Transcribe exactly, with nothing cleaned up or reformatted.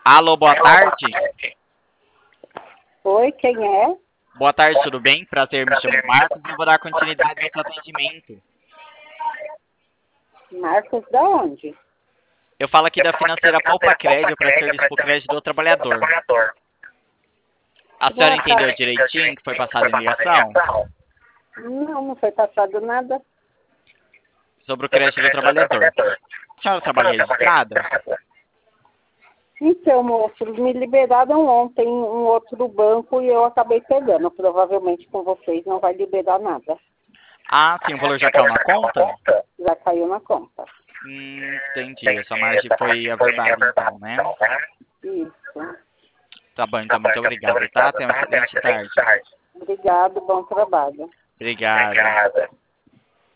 Alô, boa tarde. Oi, quem é? Boa tarde, tudo bem? Prazer, me chamo Marcos e eu vou dar continuidade ao seu atendimento. Marcos da onde? Eu falo aqui da financeira Poupa Crédito para serviço para o crédito do trabalhador. A senhora Boa entendeu tarde. direitinho que foi passado em ligação? Não, não foi passado nada. Sobre o crédito do trabalhador. A senhora trabalha registrada? Então, moço, me liberaram ontem um outro banco e eu acabei pegando. Provavelmente com vocês não vai liberar nada. Ah, sim, o valor já caiu na conta? Já caiu na conta. Hum, entendi. Essa margem foi averbada então, né? Isso. Tá bom, então muito obrigado, tá? Tenha uma excelente tarde. Obrigado, bom trabalho. Obrigado.